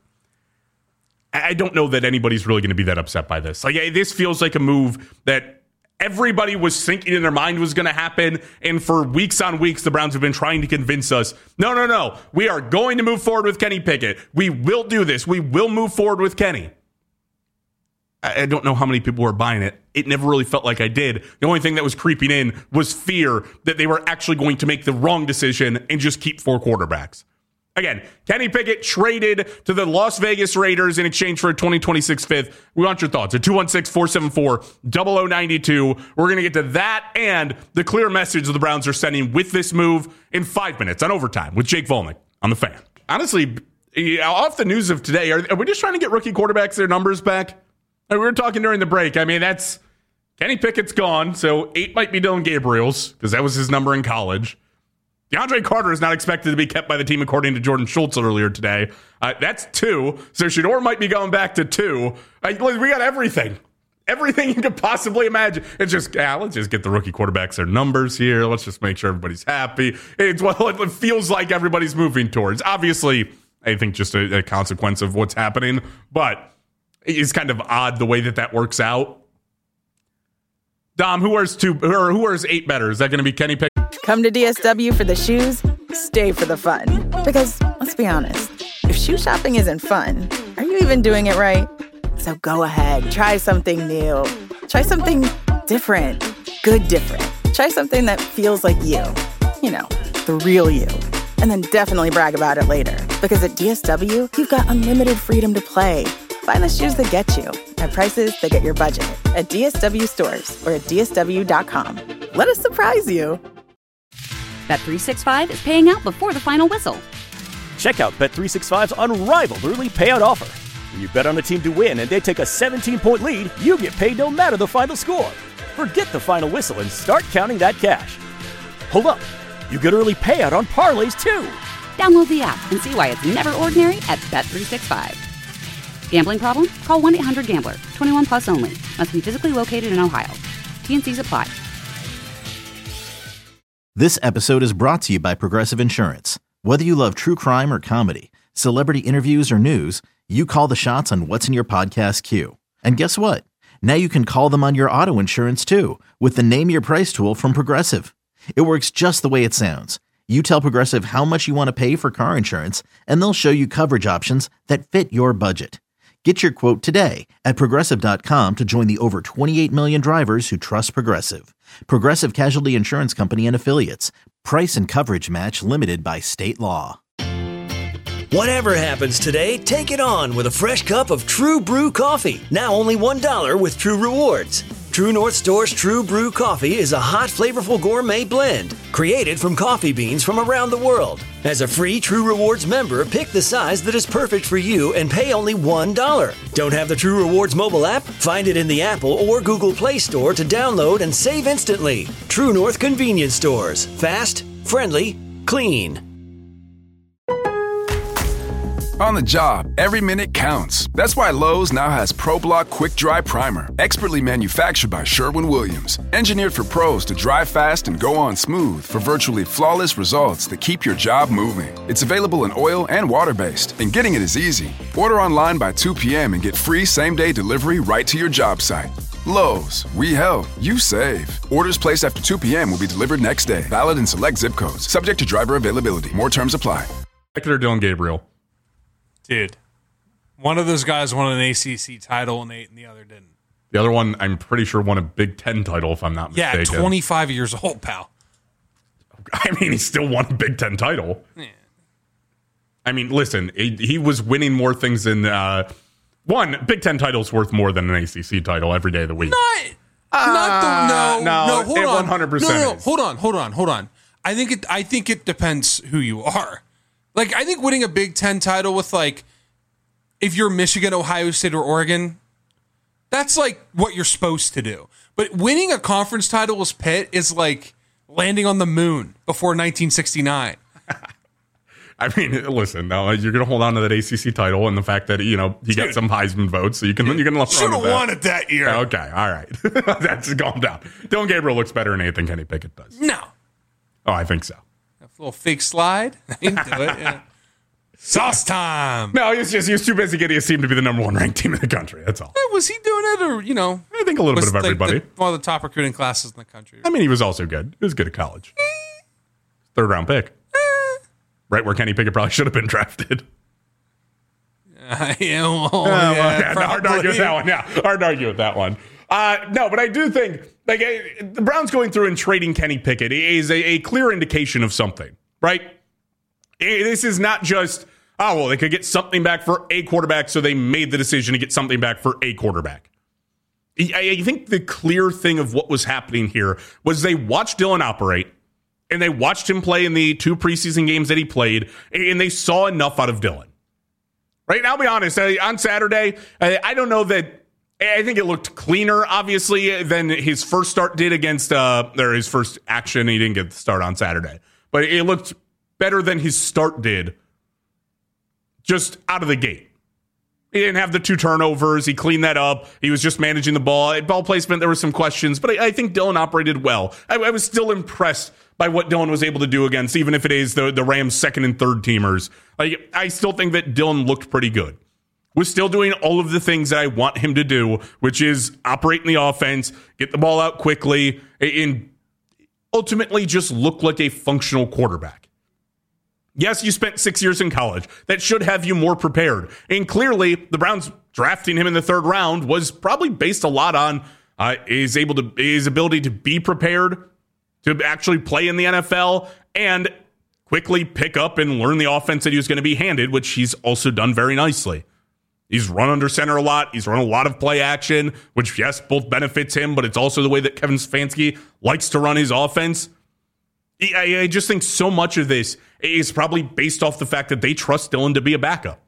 I don't know that anybody's really going to be that upset by this. Like, this feels like a move that everybody was thinking in their mind was going to happen. And for weeks on weeks, the Browns have been trying to convince us, no, no, no, we are going to move forward with Kenny Pickett. We will do this. We will move forward with Kenny. I don't know how many people were buying it. It never really felt like I did. The only thing that was creeping in was fear that they were actually going to make the wrong decision and just keep four quarterbacks. Again, Kenny Pickett traded to the Las Vegas Raiders in exchange for a twenty twenty-six fifth. We want your thoughts at two one six, four seven four, zero zero nine two. We're going to get to that and the clear message that the Browns are sending with this move in five minutes on Overtime with Jake Volnick on The Fan. Honestly, off the news of today, are, are we just trying to get rookie quarterbacks their numbers back? We were talking during the break. I mean, that's Kenny Pickett's gone, so eight might be Dylan Gabriel's because that was his number in college. DeAndre Carter is not expected to be kept by the team, according to Jordan Schultz earlier today. Uh, that's two. So Shedeur might be going back to two. Uh, we got everything. Everything you could possibly imagine. It's just, yeah, let's just get the rookie quarterbacks their numbers here. Let's just make sure everybody's happy. It's well, it feels like everybody's moving towards. Obviously, I think just a, a consequence of what's happening. But it's kind of odd the way that that works out. Dom, who wears two or who wears eight better? Is that going to be Kenny Pickett? Come to D S W for the shoes, stay for the fun. Because, let's be honest, if shoe shopping isn't fun, are you even doing it right? So go ahead, try something new. Try something different. Good different. Try something that feels like you. You know, the real you. And then definitely brag about it later. Because at D S W, you've got unlimited freedom to play. Find the shoes that get you at prices that get your budget at D S W stores or at D S W dot com. Let us surprise you. Bet three sixty-five is paying out before the final whistle. Check out Bet three sixty-five's unrivaled early payout offer. When you bet on a team to win and they take a seventeen-point lead, you get paid no matter the final score. Forget the final whistle and start counting that cash. Hold up. You get early payout on parlays, too. Download the app and see why it's never ordinary at Bet three sixty-five. Gambling problem? Call one eight hundred gambler. twenty-one plus only. Must be physically located in Ohio. T N Cs apply. This episode is brought to you by Progressive Insurance. Whether you love true crime or comedy, celebrity interviews or news, you call the shots on what's in your podcast queue. And guess what? Now you can call them on your auto insurance too with the Name Your Price tool from Progressive. It works just the way it sounds. You tell Progressive how much you want to pay for car insurance, and they'll show you coverage options that fit your budget. Get your quote today at Progressive dot com to join the over twenty-eight million drivers who trust Progressive. Progressive Casualty Insurance Company and Affiliates. Price and coverage match limited by state law. Whatever happens today, take it on with a fresh cup of True Brew coffee. Now only one dollar with True Rewards. True North Store's True Brew coffee is a hot, flavorful gourmet blend created from coffee beans from around the world. As a free True Rewards member, pick the size that is perfect for you and pay only one dollar. Don't have the True Rewards mobile app? Find it in the Apple or Google Play Store to download and save instantly. True North Convenience Stores. Fast, friendly, clean. On the job, every minute counts. That's why Lowe's now has ProBlock Quick Dry Primer, expertly manufactured by Sherwin-Williams. Engineered for pros to dry fast and go on smooth for virtually flawless results that keep your job moving. It's available in oil and water-based, and getting it is easy. Order online by two p.m. and get free same-day delivery right to your job site. Lowe's, we help, you save. Orders placed after two p.m. will be delivered next day. Valid in select zip codes. Subject to driver availability. More terms apply. Or Dillon Gabriel. Dude, one of those guys won an A C C title and, eight, and the other didn't. The other one, I'm pretty sure, won a Big Ten title, if I'm not mistaken. Yeah, twenty-five years old, pal. I mean, he still won a Big Ten title. Yeah. I mean, listen, he, he was winning more things than... Uh, one, Big Ten title's worth more than an A C C title every day of the week. Not, uh, not the... No, no, no, hold it on. one hundred percent No, no, no, is. hold on, hold on, hold on. I think it, I think it depends who you are. Like, I think winning a Big Ten title with, like, if you're Michigan, Ohio State, or Oregon, that's, like, what you're supposed to do. But winning a conference title with Pitt is, like, landing on the moon before nineteen sixty-nine. I mean, listen, no, you're going to hold on to that A C C title and the fact that, you know, he got some Heisman votes, so you can you can let should have won it that year. Okay, all right. That's calm down. Dillon Gabriel looks better than anything Kenny Pickett does. No. Oh, I think so. A little fake slide. Into it, yeah. Sauce time. No, he's just he was too busy getting his team to be the number one ranked team in the country. That's all. Hey, was he doing it, or you know? I think a little bit of like everybody. The, one of the top recruiting classes in the country. I mean, he was also good. He was good at college. Third round pick. Right where Kenny Pickett probably should have been drafted. Uh, yeah, well, uh, yeah, yeah, no, hard to argue with that one. Yeah, hard to argue with that one. Uh, no, but I do think like uh, the Browns going through and trading Kenny Pickett is a, a clear indication of something, right? This is not just, oh, well, they could get something back for a quarterback, so they made the decision to get something back for a quarterback. I, I think the clear thing of what was happening here was they watched Dillon operate, and they watched him play in the two preseason games that he played, and they saw enough out of Dillon. Right? And I'll be honest, on Saturday, I don't know that, I think it looked cleaner, obviously, than his first start did against, uh, or his first action. He didn't get the start on Saturday. But it looked better than his start did just out of the gate. He didn't have the two turnovers. He cleaned that up. He was just managing the ball. At ball placement, there were some questions, but I, I think Dillon operated well. I, I was still impressed by what Dillon was able to do against, even if it is the, the Rams' second and third teamers. Like, I still think that Dillon looked pretty good. Was still doing all of the things that I want him to do, which is operate in the offense, get the ball out quickly, and ultimately just look like a functional quarterback. Yes, you spent six years in college. That should have you more prepared. And clearly, the Browns drafting him in the third round was probably based a lot on uh, his able to his ability to be prepared, to actually play in the N F L, and quickly pick up and learn the offense that he was going to be handed, which he's also done very nicely. He's run under center a lot. He's run a lot of play action, which, yes, both benefits him, but it's also the way that Kevin Stefanski likes to run his offense. I, I just think so much of this is probably based off the fact that they trust Dillon to be a backup.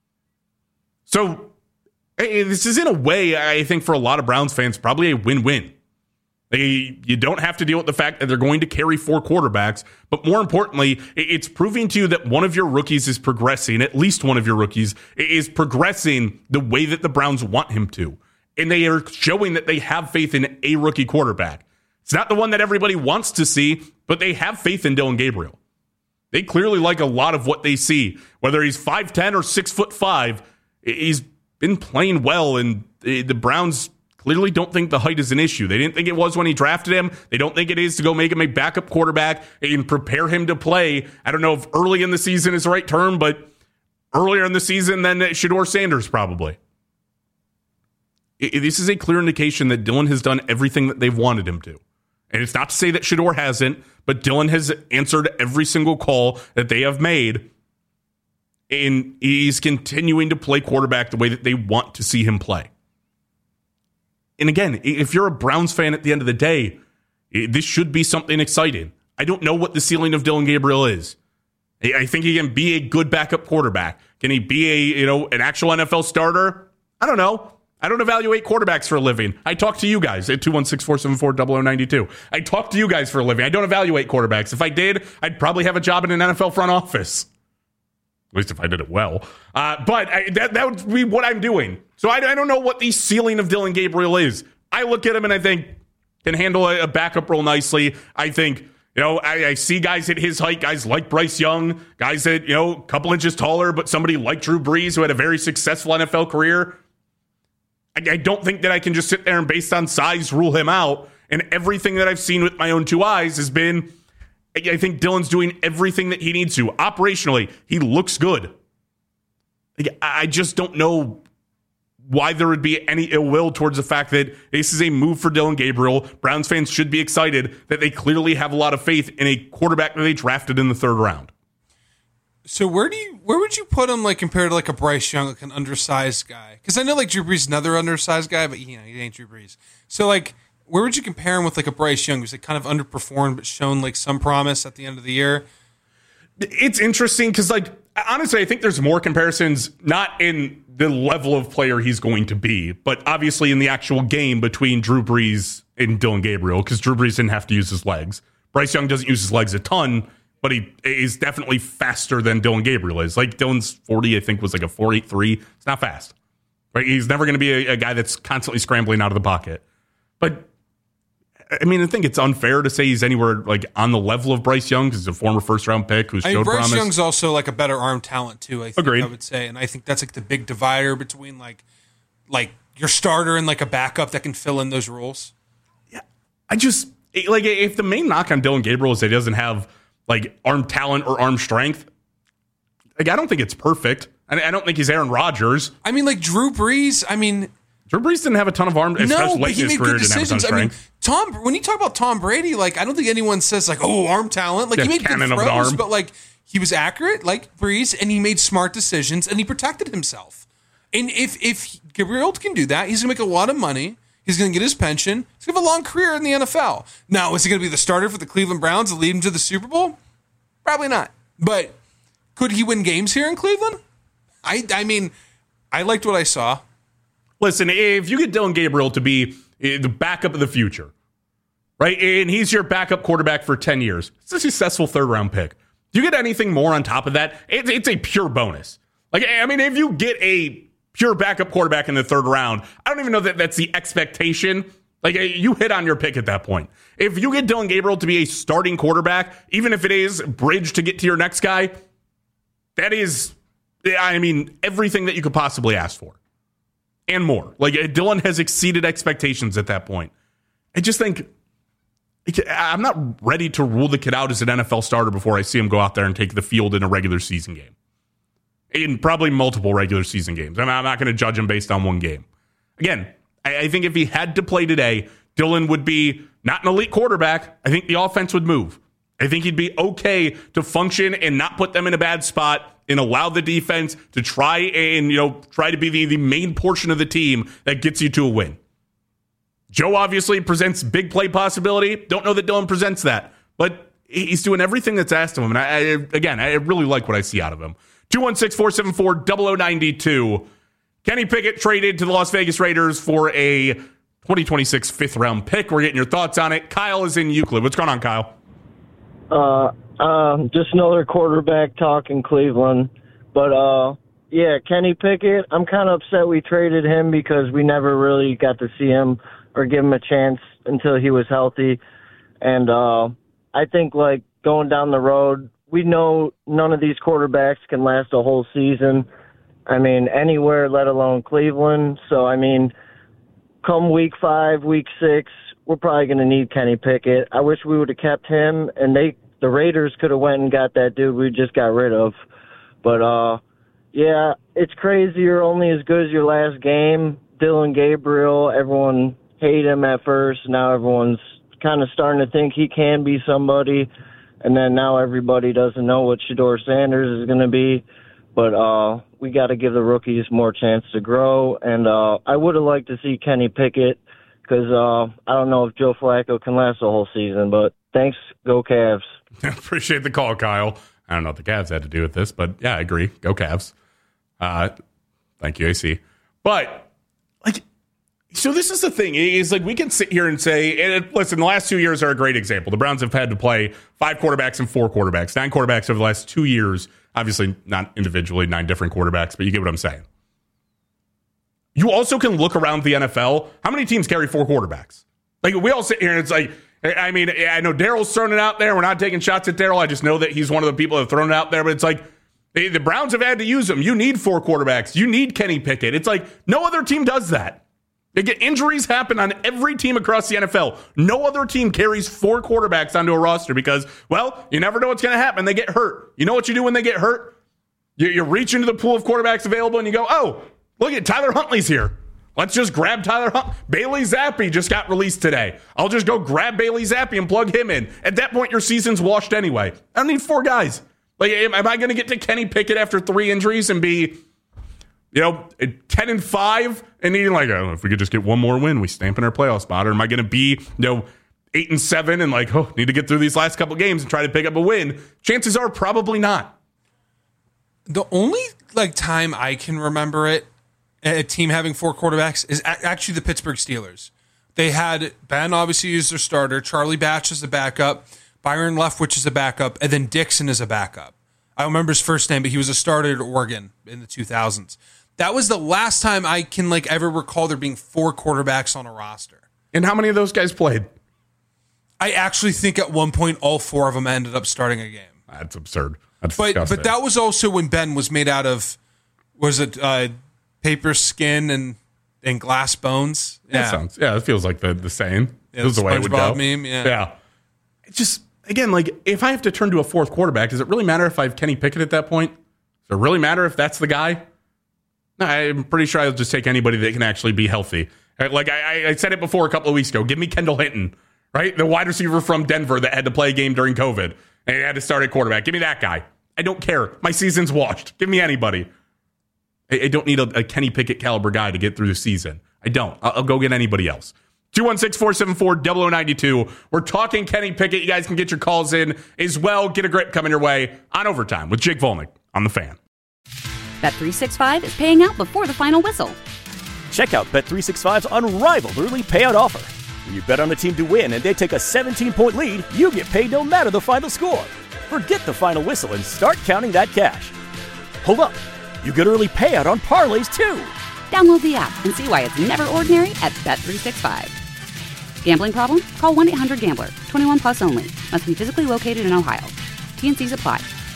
So this is, in a way, I think for a lot of Browns fans, probably a win-win. They, you don't have to deal with the fact that they're going to carry four quarterbacks, but more importantly, it's proving to you that one of your rookies is progressing, at least one of your rookies is progressing the way that the Browns want him to. And they are showing that they have faith in a rookie quarterback. It's not the one that everybody wants to see, but they have faith in Dillon Gabriel. They clearly like a lot of what they see. Whether he's five ten or six foot five, he's been playing well, and the Browns clearly don't think the height is an issue. They didn't think it was when he drafted him. They don't think it is to go make him a backup quarterback and prepare him to play. I don't know if early in the season is the right term, but earlier in the season than Shedeur Sanders probably. This is a clear indication that Dillon has done everything that they've wanted him to. And it's not to say that Shedeur hasn't, but Dillon has answered every single call that they have made. And he's continuing to play quarterback the way that they want to see him play. And again, if you're a Browns fan at the end of the day, this should be something exciting. I don't know what the ceiling of Dillon Gabriel is. I think he can be a good backup quarterback. Can he be a, you know, an actual N F L starter? I don't know. I don't evaluate quarterbacks for a living. I talk to you guys at two one six, four seven four, zero zero nine two. I talk to you guys for a living. I don't evaluate quarterbacks. If I did, I'd probably have a job in an N F L front office. At least if I did it well. Uh, but I, that, that would be what I'm doing. So I, I don't know what the ceiling of Dillon Gabriel is. I look at him and I think can handle a, a backup role nicely. I think, you know, I, I see guys at his height, guys like Bryce Young, guys that, you know, a couple inches taller, but somebody like Drew Brees who had a very successful N F L career. I, I don't think that I can just sit there and based on size rule him out. And everything that I've seen with my own two eyes has been, I think Dillon's doing everything that he needs to. Operationally, he looks good. Like, I just don't know why there would be any ill will towards the fact that this is a move for Dillon Gabriel. Browns fans should be excited that they clearly have a lot of faith in a quarterback that they drafted in the third round. So where do you where would you put him like compared to like a Bryce Young, like an undersized guy? Because I know like Drew Brees is another undersized guy, but you know he ain't Drew Brees. So like where would you compare him with like a Bryce Young who's like kind of underperformed but shown like some promise at the end of the year? It's interesting because like honestly, I think there's more comparisons not in the level of player he's going to be, but obviously in the actual game between Drew Brees and Dillon Gabriel, because Drew Brees didn't have to use his legs. Bryce Young doesn't use his legs a ton, but he is definitely faster than Dillon Gabriel is. Like Dillon's forty, I think, was like a four eight three. It's not fast. Right? He's never going to be a, a guy that's constantly scrambling out of the pocket. But I mean, I think it's unfair to say he's anywhere like on the level of Bryce Young because he's a former first round pick who's I mean, showed Bryce promise. Young's also like a better arm talent too. I think Agreed. I would say, and I think that's like the big divider between like like your starter and like a backup that can fill in those roles. Yeah, I just like if the main knock on Dillon Gabriel is that he doesn't have like arm talent or arm strength. Like I don't think it's perfect. I, I don't think he's Aaron Rodgers. I mean, like Drew Brees. I mean. Drew Brees didn't have a ton of arm, especially no, late in his career, didn't have a ton of strength. I mean, Tom, when you talk about Tom Brady, like I don't think anyone says like, oh, arm talent. Like yeah, he made good cannon of an throws, arm. but like he was accurate, like Brees, and he made smart decisions, and he protected himself. And if if Gabriel can do that, he's gonna make a lot of money. He's gonna get his pension. He's gonna have a long career in the N F L. Now, is he gonna be the starter for the Cleveland Browns and lead him to the Super Bowl? Probably not. But could he win games here in Cleveland? I I mean, I liked what I saw. Listen, if you get Dillon Gabriel to be the backup of the future, right, and he's your backup quarterback for ten years, it's a successful third-round pick. Do you get anything more on top of that? It's, it's a pure bonus. Like, I mean, if you get a pure backup quarterback in the third round, I don't even know that that's the expectation. Like, you hit on your pick at that point. If you get Dillon Gabriel to be a starting quarterback, even if it is bridge to get to your next guy, that is, I mean, everything that you could possibly ask for. And more. Like, Dillon has exceeded expectations at that point. I just think I'm not ready to rule the kid out as an N F L starter before I see him go out there and take the field in a regular season game. In probably multiple regular season games. I'm not going to judge him based on one game. Again, I think if he had to play today, Dillon would be not an elite quarterback. I think the offense would move. I think he'd be okay to function and not put them in a bad spot and allow the defense to try and, you know, try to be the, the main portion of the team that gets you to a win. Joe obviously presents big play possibility. Don't know that Dillon presents that, but he's doing everything that's asked of him. And I, I again, I really like what I see out of him. two one six, four seven four, zero zero nine two. Kenny Pickett traded to the Las Vegas Raiders for a twenty twenty-six fifth round pick. We're getting your thoughts on it. Kyle is in Euclid. What's going on, Kyle? Uh, um, just another quarterback talk in Cleveland. But, uh, yeah, Kenny Pickett, I'm kind of upset we traded him because we never really got to see him or give him a chance until he was healthy. And uh, I think, like, going down the road, we know none of these quarterbacks can last a whole season. I mean, anywhere, let alone Cleveland. So, I mean, come week five, week six, we're probably going to need Kenny Pickett. I wish we would have kept him, and they the Raiders could have went and got that dude we just got rid of. But, uh, yeah, it's crazy. You're only as good as your last game. Dillon Gabriel, everyone hated him at first. Now everyone's kind of starting to think he can be somebody. And then now everybody doesn't know what Shedeur Sanders is going to be. But uh, we got to give the rookies more chance to grow. And uh, I would have liked to see Kenny Pickett because uh, I don't know if Joe Flacco can last the whole season. But thanks. Go Cavs. Appreciate the call, Kyle. I don't know what the Cavs had to do with this, but yeah, I agree. Go Cavs. Uh, thank you, A C. But, like, so this is the thing. Is like we can sit here and say, and listen, the last two years are a great example. The Browns have had to play five quarterbacks and four quarterbacks, nine quarterbacks over the last two years. Obviously, not individually, nine different quarterbacks, but you get what I'm saying. You also can look around the N F L. How many teams carry four quarterbacks? Like, we all sit here and it's like, I mean, I know Daryl's thrown it out there. We're not taking shots at Daryl. I just know that he's one of the people that have thrown it out there. But it's like, they, the Browns have had to use them. You need four quarterbacks. You need Kenny Pickett. It's like, no other team does that. Again, injuries happen on every team across the N F L. No other team carries four quarterbacks onto a roster because, well, you never know what's going to happen. They get hurt. You know what you do when they get hurt? You, you reach into the pool of quarterbacks available and you go, oh, look at Tyler Huntley's here. Let's just grab Tyler Huntley. Bailey Zappi just got released today. I'll just go grab Bailey Zappi and plug him in. At that point, your season's washed anyway. I don't need four guys. Like, am, am I going to get to Kenny Pickett after three injuries and be, you know, ten and five and needing like, oh, if we could just get one more win, we stamp in our playoff spot? Or am I going to be, you know, eight and seven and like, oh, need to get through these last couple games and try to pick up a win? Chances are probably not. The only like time I can remember it, a team having four quarterbacks, is a- actually the Pittsburgh Steelers. They had Ben obviously as their starter, Charlie Batch as the backup, Byron Leftwich as a backup, and then Dixon as a backup. I don't remember his first name, but he was a starter at Oregon in the two thousands. That was the last time I can like ever recall there being four quarterbacks on a roster. And how many of those guys played? I actually think at one point all four of them ended up starting a game. That's absurd. That's but disgusting. but that was also when Ben was made out of, was it uh, paper skin and and glass bones? Yeah, Yeah, sounds, yeah, it feels like the the same. Yeah, This is the the way it would go. SpongeBob meme, yeah. yeah. It just again, like if I have to turn to a fourth quarterback, does it really matter if I have Kenny Pickett at that point? Does it really matter if that's the guy? No, I'm pretty sure I'll just take anybody that can actually be healthy. Like I, I said it before a couple of weeks ago. Give me Kendall Hinton, right? The wide receiver from Denver that had to play a game during COVID and had to start at quarterback. Give me that guy. I don't care. My season's washed. Give me anybody. I, I don't need a, a Kenny Pickett caliber guy to get through the season. I don't. I'll, I'll go get anybody else. two one six, four seven four, zero zero nine two. We're talking Kenny Pickett. You guys can get your calls in as well. Get a grip coming your way on Overtime with Jake Volnick on The Fan. Bet three sixty-five is paying out before the final whistle. Check out Bet three sixty-five's unrivaled early payout offer. When you bet on a team to win and they take a seventeen-point lead, you get paid no matter the final score. Forget the final whistle and start counting that cash. Hold up. You get early payout on parlays, too. Download the app and see why it's never ordinary at Bet three sixty-five. Gambling problem? Call one eight hundred gambler. twenty-one plus only. Must be physically located in Ohio. T N Cs apply.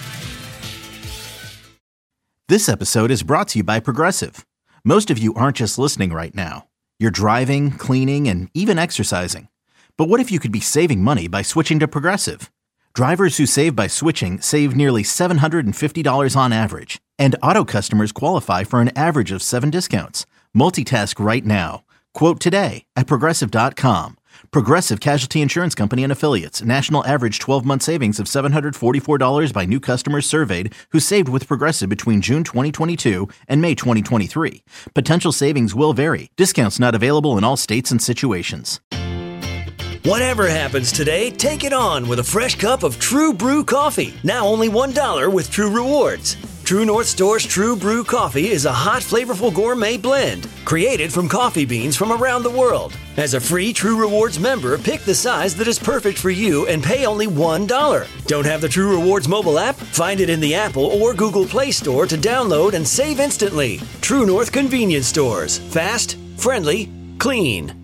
This episode is brought to you by Progressive. Most of you aren't just listening right now. You're driving, cleaning, and even exercising. But what if you could be saving money by switching to Progressive? Drivers who save by switching save nearly seven hundred fifty dollars on average. And auto customers qualify for an average of seven discounts. Multitask right now. Quote today at Progressive dot com. Progressive Casualty Insurance Company and Affiliates. National average twelve-month savings of seven hundred forty-four dollars by new customers surveyed who saved with Progressive between June twenty twenty-two and May twenty twenty-three. Potential savings will vary. Discounts not available in all states and situations. Whatever happens today, take it on with a fresh cup of True Brew coffee. Now only one dollar with True Rewards. True North Store's True Brew coffee is a hot, flavorful gourmet blend created from coffee beans from around the world. As a free True Rewards member, pick the size that is perfect for you and pay only one dollar. Don't have the True Rewards mobile app? Find it in the Apple or Google Play Store to download and save instantly. True North Convenience Stores. Fast, friendly, clean.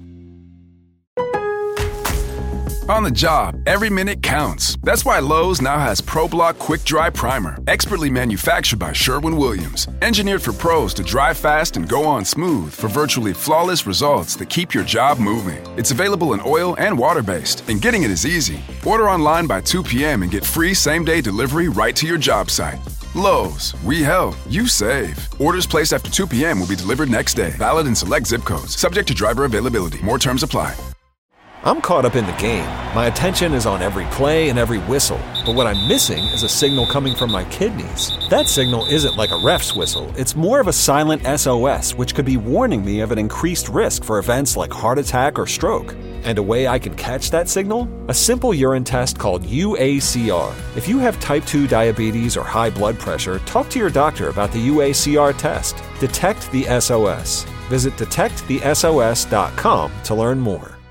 On the job, every minute counts. That's why Lowe's now has ProBlock Quick Dry Primer, expertly manufactured by Sherwin-Williams. Engineered for pros to dry fast and go on smooth for virtually flawless results that keep your job moving. It's available in oil and water-based, and getting it is easy. Order online by two p.m. and get free same-day delivery right to your job site. Lowe's, we help, you save. Orders placed after two p.m. will be delivered next day. Valid in select zip codes. Subject to driver availability. More terms apply. I'm caught up in the game. My attention is on every play and every whistle. But what I'm missing is a signal coming from my kidneys. That signal isn't like a ref's whistle. It's more of a silent S O S, which could be warning me of an increased risk for events like heart attack or stroke. And a way I can catch that signal? A simple urine test called U A C R. If you have type two diabetes or high blood pressure, talk to your doctor about the U A C R test. Detect the S O S. Visit detect the S O S dot com to learn more.